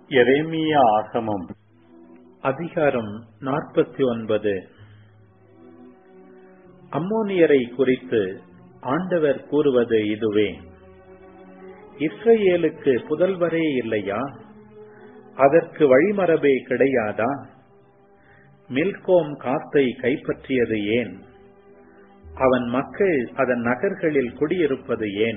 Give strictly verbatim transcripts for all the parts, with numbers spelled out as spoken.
எரேமியா ஆகமம் அதிகாரம் நாற்பத்தி ஒன்பது. அம்மோனியரை குறித்து ஆண்டவர் கூறுவது இதுவே: இஸ்ரவேலுக்கு புதல்வரே இல்லையா? அதற்கு வழிமரபே கிடையாதா? மில்கோம் காத்தை கைப்பற்றியது ஏன்? அவன் மக்கள் அதன் நகர்களில் குடியிருப்பது ஏன்?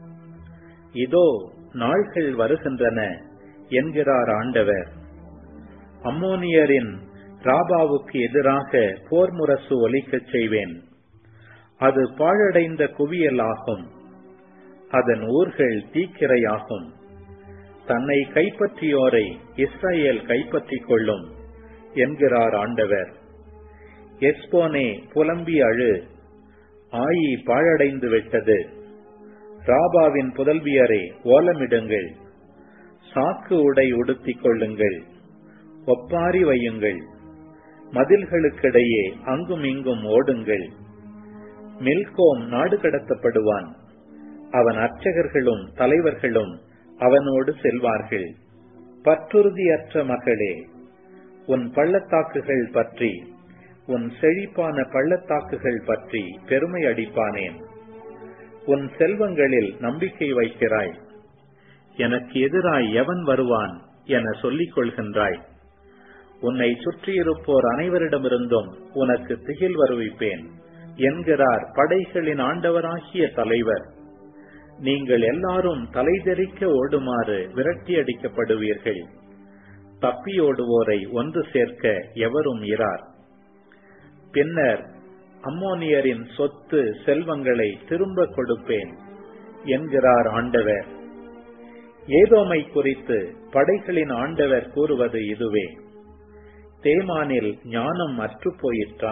இதோ நாள்கள் வருகின்றன என்கிறார் ஆண்டவர். அம்மோனியரின் ராபாவுக்கு எதிராக போர் முரசு ஒலிக்கச் செய்வேன். அது பாழடைந்த குவியல் ஆகும். அதன் ஊர்கள் தீக்கிரையாகும். தன்னை கைப்பற்றியோரை இஸ்ரவேல் கைப்பற்றிக் கொள்ளும் என்கிறார் ஆண்டவர். எஸ்போனே, புலம்பி அழு, ஆயி பாழடைந்து விட்டது. ராபாவின் புதல்வியரே, ஓலமிடுங்கள். சாக்கு உடை உடுத்திக் கொள்ளுங்கள். ஒப்பாரி வையுங்கள். மதில்களுக்கிடையே அங்கும் இங்கும் ஓடுங்கள். மில்கோம் நாடு கடத்தப்படுவான். அவன் அர்ச்சகர்களும் தலைவர்களும் அவனோடு செல்வார்கள். பற்றுறுதியற்ற மகளே, உன் பள்ளத்தாக்குகள் பற்றி, உன் செழிப்பான பள்ளத்தாக்குகள் பற்றி பெருமை அடிப்பானேன். உன் செல்வங்களில் நம்பிக்கை வைக்கிறாய். எனக்கு எதிராய் எவன் வருவான் என சொல்லிக் கொள்கின்றாய். உன்னை சுற்றியிருப்போர் அனைவரிடமிருந்தும் உனக்கு திகில் வருவிப்பேன் என்கிறார் படைகளின் ஆண்டவராகிய தலைவர். நீங்கள் எல்லாரும் தலைதெறிக்க ஓடுமாறு விரட்டி அடிக்கப்படுவீர்கள். தப்பியோடுவோரை ஒன்று சேர்க்க எவரும் இரார். பின்னர் அம்மோனியரின் சொத்து செல்வங்களை திரும்ப கொடுப்பேன் என்கிறார் ஆண்டவர். ஏதோமை குறித்து படைகளின் ஆண்டவர் கூறுவது இதுவே: தேமானில் ஞானம் அற்று போயிற்றா?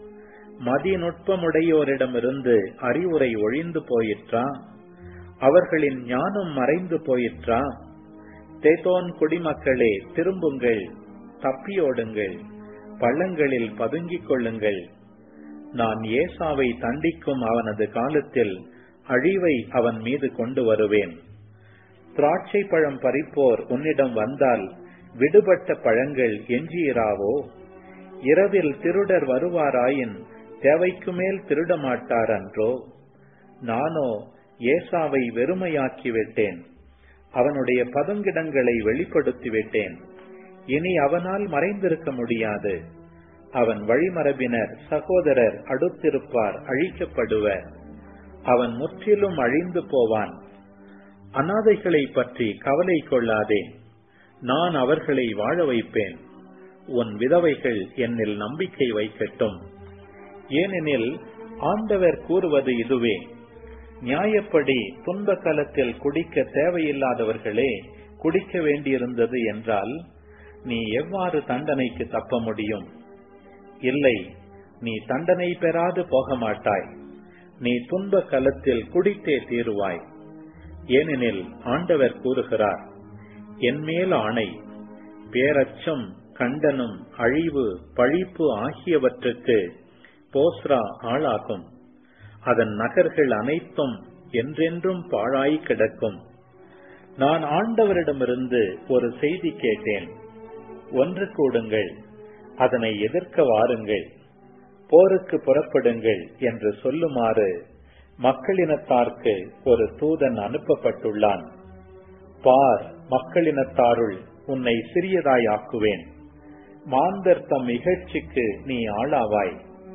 மதிநுட்பமுடையோரிடமிருந்து அறிவுரை ஒழிந்து போயிற்றா? அவர்களின் ஞானம் மறைந்து போயிற்றா? தேதோன் குடிமக்களே, திரும்புங்கள், தப்பியோடுங்கள், பள்ளங்களில் பதுங்கிக் கொள்ளுங்கள். நான் ஏசாவை தண்டிக்கும் அவனது காலத்தில் அழிவை அவன் மீது கொண்டு வருவேன். திராட்சை பழம் பறிப்போர் உன்னிடம் வந்தால் விடுபட்ட பழங்கள் எஞ்சியிராவோ? இரவில் திருடர் வருவாராயின் தேவைக்கு மேல் திருட மாட்டார் அன்றோ? நானோ ஏசாவை வெறுமையாக்கிவிட்டேன். அவனுடைய பதுங்கிடங்களை வெளிப்படுத்திவிட்டேன். இனி அவனால் மறைந்திருக்க முடியாது. அவன் வழிமரபினர் சகோதரர் அடுத்திருப்பார், அழிக்கப்படுவர். அவன் முற்றிலும் அழிந்து போவான். அநாதைகளை பற்றி கவலை கொள்ளாதே. நான் அவர்களை வாழ வைப்பேன். உன் விதவைகள் என்னில் நம்பிக்கை வைக்கட்டும். ஏனெனில் ஆண்டவர் கூறுவது இதுவே: நியாயப்படி துன்ப காலத்தில் குடிக்க தேவையில்லாதவர்களே குடிக்க வேண்டியிருந்தது என்றால் நீ எவ்வாறு தண்டனைக்கு தப்ப முடியும்? இல்லை, நீ தண்டனை பெறாது போக மாட்டாய். நீ துன்ப காலத்தில் குடித்தே தீருவாய். ஏனெனில் ஆண்டவர் கூறுகிறார்: என்மேல் ஆணை, பேரச்சம், கண்டனம், அழிவு, பழிப்பு ஆகியவற்றுக்கு போஸ்ரா ஆளாகும். அதன் நகர்கள் அனைத்தும் என்றென்றும் பாழாய் கிடக்கும். நான் ஆண்டவரிடமிருந்து ஒரு செய்தி கேட்டேன். ஒன்று கூடுங்கள், அதனை எதிர்க்க வாருங்கள், போருக்கு புறப்படுங்கள் என்று சொல்லுமாறு மக்களினத்தார்க்கு ஒரு தூதன் அனுப்பப்பட்டுள்ளான். பார், மக்களினத்தாருள் உன்னை சிறியதாயாக்குவேன். மாந்தர் தம் இகழ்ச்சிக்கு நீ ஆளாவாய்.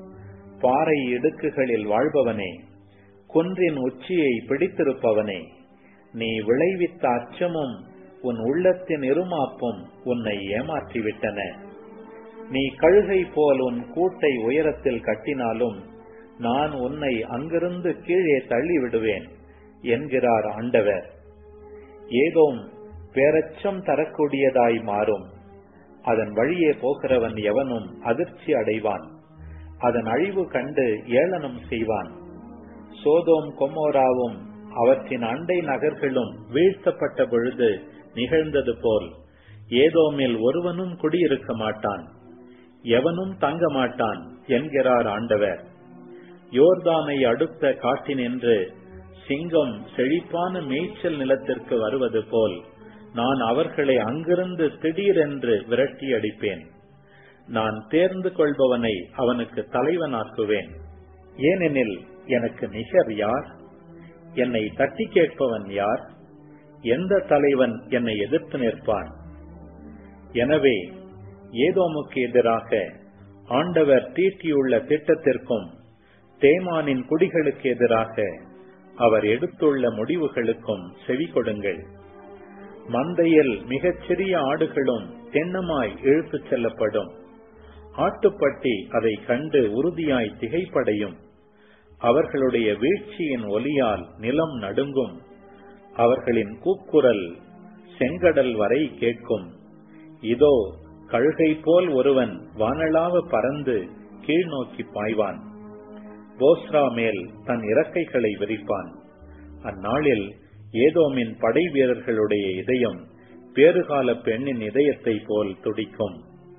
பாறை இடுக்குகளில் வாழ்பவனே, குன்றின் உச்சியை பிடித்திருப்பவனே, நீ விளைவித்த அச்சமும் உன் உள்ளத்தின் இருமாப்பும் உன்னை ஏமாற்றிவிட்டன. நீ கழுகை போல் உன் கூட்டை உயரத்தில் கட்டினாலும் நான் உன்னை அங்கிருந்து கீழே தள்ளிவிடுவேன் என்கிறார் ஆண்டவர். ஏதோம் பேரச்சம் தரக்கூடியதாய் மாறும். அதன் வழியே போகிறவன் எவனும் அதிர்ச்சி அடைவான். அதன் அழிவு கண்டு ஏளனம் செய்வான். சோதோம் கொமோராவும் அவற்றின் அண்டை நகர்களும் வீழ்த்தப்பட்ட பொழுது நிகழ்ந்தது போல் ஏதோமில் ஒருவனும் குடியிருக்க மாட்டான், எவனும் தங்க மாட்டான் என்கிறார் ஆண்டவர். யோர்தானை அடுத்த காட்டினின்று சிங்கம் செழிப்பான மேய்ச்சல் நிலத்திற்கு வருவது போல் நான் அவர்களை அங்கிருந்து திடீரென்று விரட்டி அடிப்பேன். நான் தேர்ந்து கொள்பவனை அவனுக்கு தலைவனாக்குவேன். ஏனெனில் எனக்கு நிகர் யார்? என்னை தட்டி கேட்பவன் யார்? எந்த தலைவன் என்னை எதிர்த்து நிற்பான்? எனவே ஏதோமுக்கு எதிராக ஆண்டவர் தீட்டியுள்ள திட்டத்திற்கும் தேமானின் குடிகளுக்கு எதிராக அவர் எடுத்துள்ள முடிவுகளுக்கும் செவி கொடுங்கள். மந்தையில் மிகச் சிறிய ஆடுகளும் தென்னமாய் இழுத்துச் செல்லப்படும். ஆட்டுப்பட்டி அதை கண்டு உறுதியாய் திகைப்படையும். அவர்களுடைய வீழ்ச்சியின் ஒலியால் நிலம் நடுங்கும். அவர்களின் கூக்குரல் செங்கடல் வரை கேட்கும். இதோ கழுகை போல் ஒருவன் வானளாவ பறந்து கீழ் நோக்கி பாய்வான். போஸ்ரா மேல் தன் இறக்கைகளை விரிப்பான். அந்நாளில் ஏதோமின் படை வீரர்களுடைய இதயம் பேறுகால பெண்ணின் இதயத்தை போல் துடிக்கும்.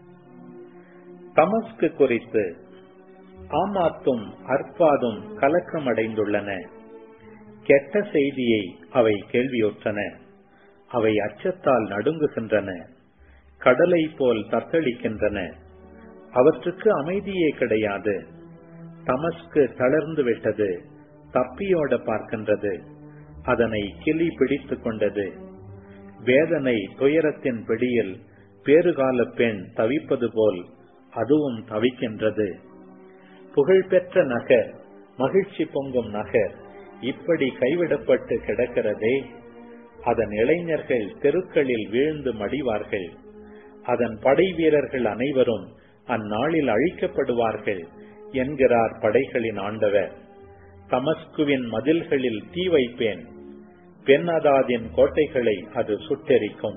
தமஸ்கு குறித்து ஆமாத்தும் அர்பாதும் கலக்கமடைந்துள்ளன. கெட்ட செய்தியை அவை கேள்வியுற்றன. அவை அச்சத்தால் நடுங்குகின்றன. கடலை போல் தத்தளிக்கின்றன. அவற்றுக்கு அமைதியே கிடையாது. தமஸ்கு தளர்ந்து விட்டது. தப்பியோட பார்க்கின்றது. அதனை கிளி பிடித்துக் கொண்டது. வேதனை துயரத்தின் பிடியில் பேறுகால பெண் தவிப்பது போல் அதுவும் தவிக்கின்றது. புகழ்பெற்ற நகர், மகிழ்ச்சி பொங்கும் நகர் இப்படி கைவிடப்பட்டு கிடக்கிறதே. அதன் இளைஞர்கள் தெருக்களில் வீழ்ந்து மடிவார்கள். அதன் படை வீரர்கள் அனைவரும் அந்நாளில் அழிக்கப்படுவார்கள் என்கிறார் படைகளின் ஆண்டவர். தமஸ்குவின் மதில்களில் தீ வைப்பேன். பென்னதாதின் கோட்டைகளை அது சுட்டெரிக்கும்.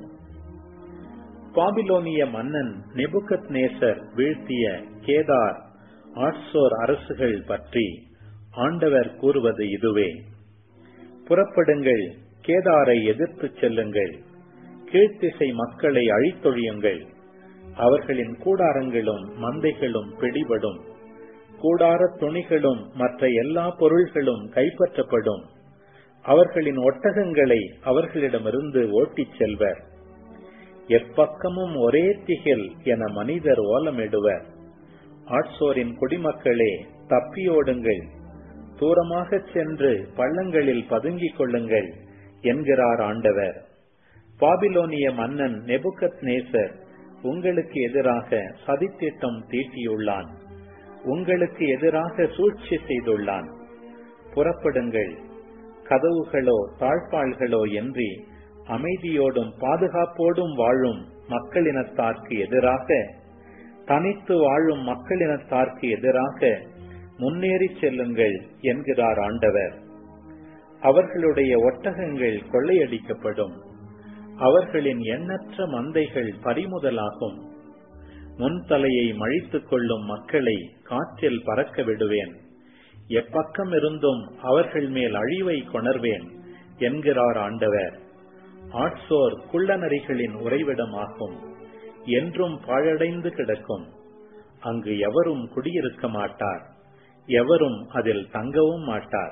பாபிலோனிய மன்னன் நெபுகத்நேசர் வீழ்த்திய கேதார், ஆட்சோர் அரசுகள் பற்றி ஆண்டவர் கூறுவது இதுவே. புறப்படுங்கள், கேதாரை எதிர்த்து செல்லுங்கள். கீழ்த்திசை மக்களை அழித்தொழியுங்கள். அவர்களின் கூடாரங்களும் மந்தைகளும் பிடிபடும். கூடார துணிகளும் மற்ற எல்லா பொருள்களும் கைப்பற்றப்படும். அவர்களின் ஒட்டகங்களை அவர்களிடமிருந்து ஓட்டிச் செல்வர். எப்பக்கமும் ஒரே திகில் என மனிதர் ஓலமிடுவர். ஆட்சோரின் குடிமக்களே, தப்பியோடுங்கள். தூரமாக சென்று பள்ளங்களில் பதுங்கிக் கொள்ளுங்கள் என்கிறார் ஆண்டவர். பாபிலோனிய மன்னன் நெபுகத்நேசர் உங்களுக்கு எதிராக சதித்திட்டம் தீட்டியுள்ளான். உங்களுக்கு எதிராக சூழ்ச்சி செய்துள்ளான். புறப்படுங்கள். கதவுகளோ தாழ்பாள்களோ இன்றி அமைதியோடும் பாதுகாப்போடும் வாழும் மக்களினத்தார்க்கு எதிராக, தனித்து வாழும் மக்களினத்தார்க்கு எதிராக முன்னேறி செல்லுங்கள் என்கிறார் ஆண்டவர். அவர்களுடைய ஒட்டகங்கள் கொள்ளையடிக்கப்படும். அவர்களின் எண்ணற்ற மந்தைகள் பறிமுதலாகும். முன்தலையை மழித்துக் கொள்ளும் மக்களை காற்றில் பறக்க விடுவேன். எப்பக்கம் இருந்தும் அவர்கள் மேல் அழிவை கொணர்வேன் என்கிறார் ஆண்டவர். ஆட்சோர் குள்ளநரிகளின் உறைவிடமாகும். என்றும் பாழடைந்து கிடக்கும். அங்கு எவரும் குடியிருக்க மாட்டார். எவரும் அதில் தங்கவும் மாட்டார்.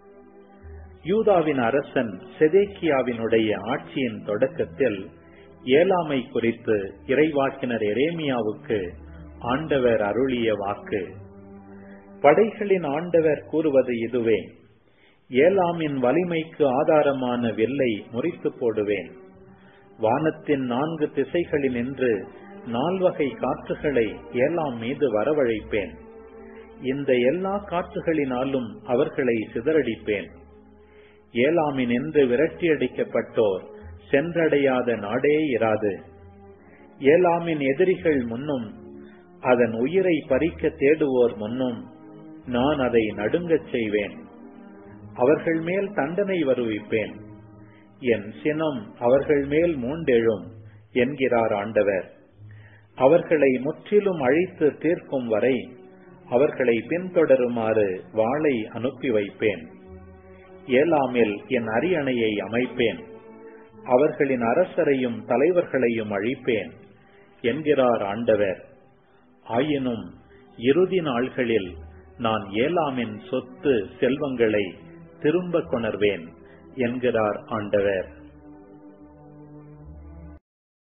யூதாவின் அரசன் செதேக்கியாவினுடைய ஆட்சியின் தொடக்கத்தில் ஏலாமை குறித்து இறைவாக்கினர் எரேமியாவுக்கு ஆண்டவர் அருளிய வாக்கு. படைகளின் ஆண்டவர் கூறுவது இதுவே. ஏலாமின் வலிமைக்கு ஆதாரமான வில்லை முறித்து போடுவேன். வானத்தின் நான்கு திசைகளினின்று நால்வகை காற்றுகளை ஏலாம் மீது வரவழைப்பேன். இந்த எல்லா காற்றுகளினாலும் அவர்களை சிதறடிப்பேன். ஏலாமினின்று விரட்டியடிக்கப்பட்டோர் சென்றடையாத நாடே இராது. ஏலாமின் எதிரிகள் முன்னும் அதன் உயிரை பறிக்க தேடுவோர் முன்னும் நான் அதை நடுங்கச் செய்வேன். அவர்கள் மேல் தண்டனை வருவிப்பேன். என் சினம் அவர்கள் மேல் மூண்டெழும் என்கிறார் ஆண்டவர். அவர்களை முற்றிலும் அழித்து தீர்க்கும் வரை அவர்களை பின்தொடருமாறு வாளை அனுப்பி வைப்பேன். ஏலாமில் என் அரியணையை அமைப்பேன். அவர்களின் அரசரையும் தலைவர்களையும் அழிப்பேன் என்கிறார் ஆண்டவர். ஆயினும் இறுதி நாள்களில் நான் ஏலாமின் சொத்து செல்வங்களை திரும்ப கொணர்வேன் என்கிறார் ஆண்டவர்.